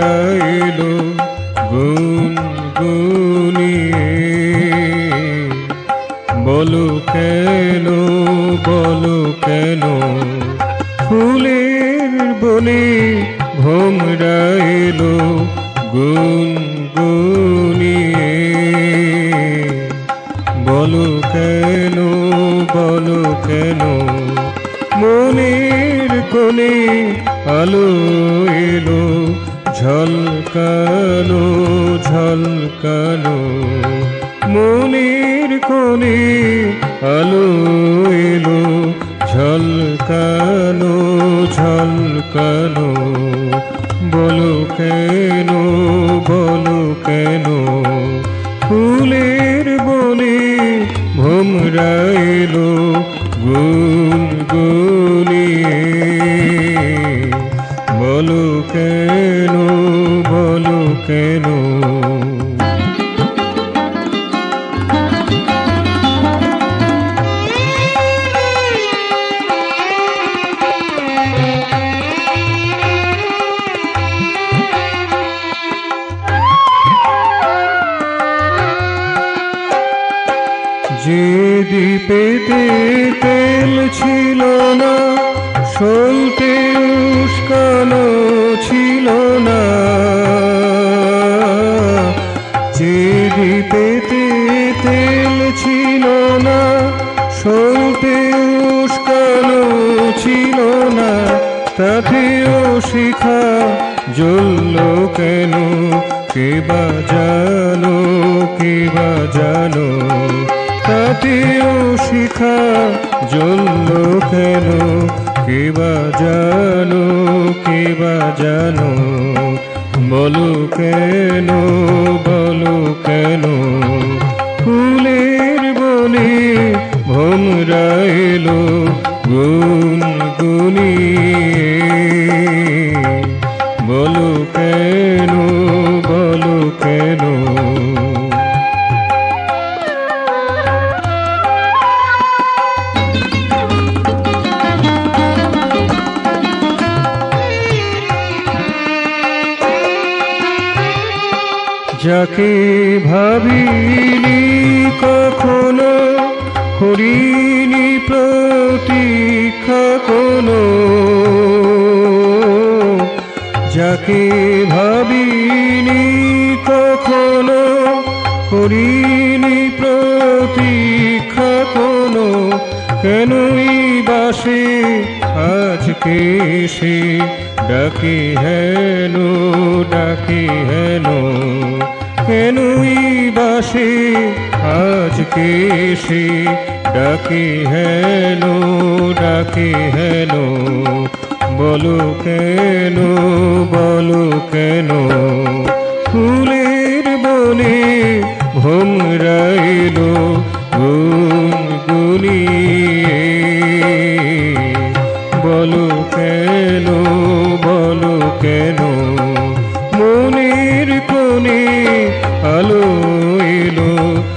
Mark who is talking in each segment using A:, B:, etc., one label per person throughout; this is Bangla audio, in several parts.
A: ভোমরাইলো গুনগুনিয়ে। বলো কেন, বলো কেন ফুলের বনে ভোমরাইলো গুনগুনিয়ে। বলো কেন, বলো কেন মনের কোণে আলো এলো ঝলকানো ঝলকানো। মনের কোণে আলো এলো ঝলকানো ঝলকানো। বলো কেন, বলো কেন ফুলের বনে ভোমরাইলো গুনগুনিয়ে। বলো কেন, বলো কেন। যে দ্বীপেতে তেল ছিল না, সলতে উস্কানো ছিল না। যে দ্বীপেতে তেল ছিল না, সলতে উস্কানো ছিল না, তাতেও শিখা জ্বলল কেন? কে বা জানো, কে বা জানো তাতেও শিখা জ্বলল কেন? কে বা জানো, কে বা জানো বলো কেন, বলো কেন ফুলের বনে ভোমরাইলো গুনগুনিয়ে। বলো কেন, বলো কেন। যাকে ভাবিনি কখনো, করিনি প্রতীক্ষা কোনো। যাকে ভাবিনি কখনো, করিনি প্রতীক্ষা কোনো, কেনই বাসে আজকে সে ডাকে হেন, ডাকে হেন। কেনই বাসে আজকে সে ডাকে হেন, ডাকে হেন। বলো কেন, বলো কেন ফুলের বনে ভোমরাইলো গুনগুনিয়ে। বলো কেন, বলো কেন মনের কোণে আলো এলো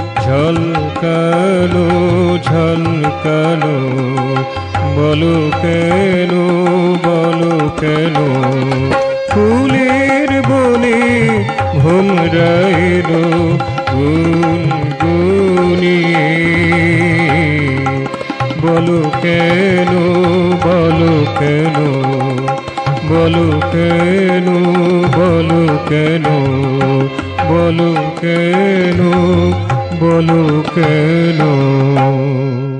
A: ঝলকানো ঝলকানো। বলো কেন, বলো কেন ফুলের বনে ভোমরাইলো গুনগুনিয়ে। বলো কেন, বলো কেন, বলো কেন, বলো কেন, বলো কেন, বলো কেন।